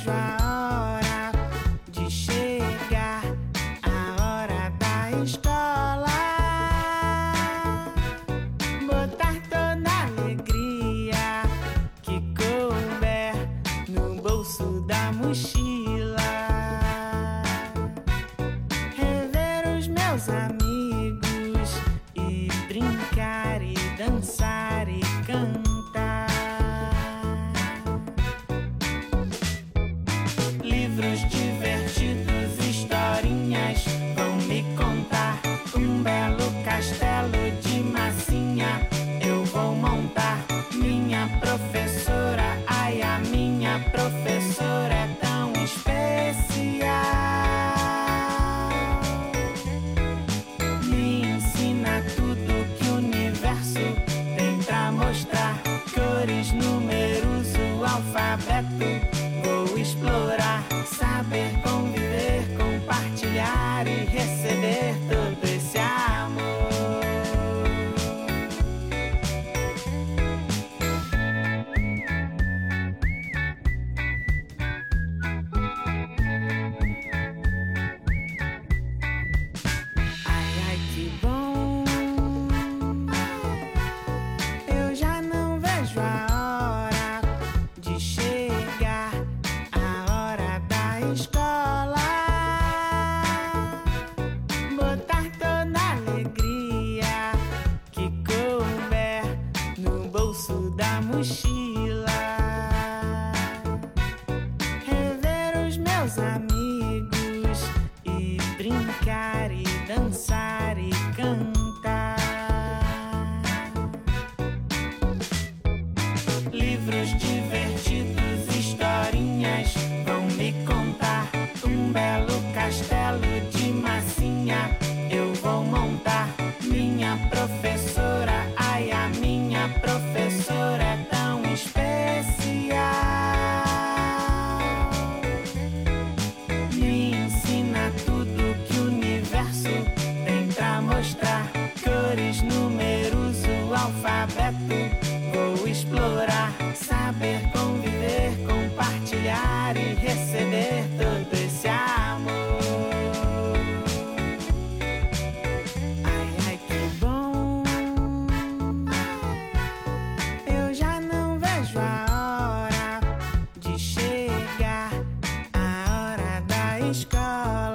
vejo a hora de chegar a hora da escola, botar toda a alegria que couber no bolso da mochila, rever os meus amigos e brincar e dançar e cantar. Livros divertidos, historinhas vão me contar. Um belo castelo de massinha eu vou montar. Minha professora, ai, a minha professora é tão especial. Me ensina tudo que o universo tem pra mostrar. Cores, números, o alfabeto vou explorar. Saber conviver, compartilhar e receber todo esse amor. Ai, ai, que bom. Eu já não vejo a hora de chegar a hora da escola, botar toda a alegria que couber no bolso da mochila, rever os meus amigos e brincar e dançar e cantar. Livros divertidos, historinhas vão me contar. Um belo castelo de massinha eu vou montar. Minha professora, ai, a minha professora é tão especial. Me ensina tudo que o universo tem pra mostrar. Cores, números, o alfabeto vou explorar. Saber conviver, compartilhar e receber todo esse amor. Ai, ai, que bom. Eu já não vejo a hora de chegar a hora da escola,